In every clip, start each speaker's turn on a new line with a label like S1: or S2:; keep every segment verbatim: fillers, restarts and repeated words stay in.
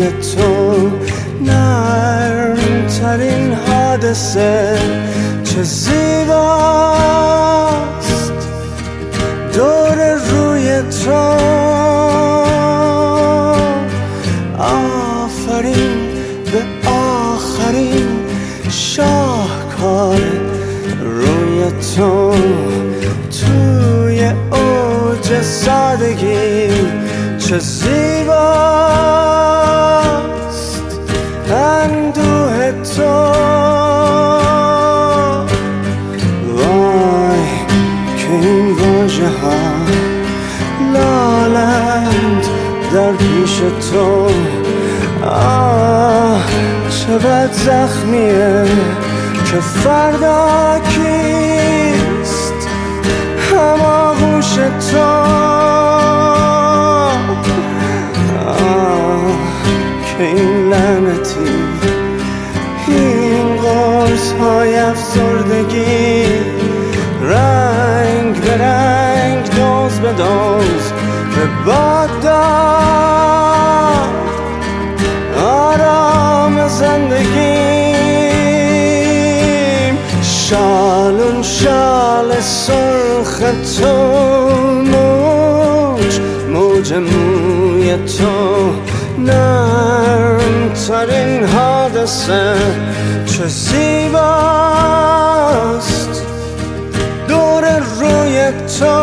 S1: روی تو نرم ترین حادثه چه زیباست دور روی تو آفرین به آخرین شاهکار روی تو توی اوج سادگی چه زیباست اندوه تو وای که این واژه ها لالند در پیش تو آه چه بد زخمیه که فردا کیست هماغوش تو آه که این لعنتی این قرص های افسردگی رنگ به رنگ دوز به دوز به باد داد آرام زندگیم شالون شال سرخ تو موج موج موی تو نرم ترین حادثه چه زیباست دور روی تو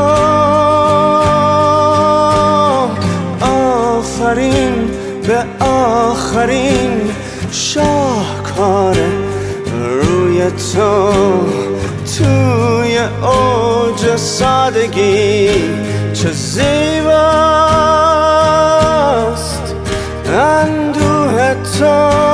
S1: آفرین به آخرین شاهکار روی تو توی اوج سادگی چه زیباست اندوه تو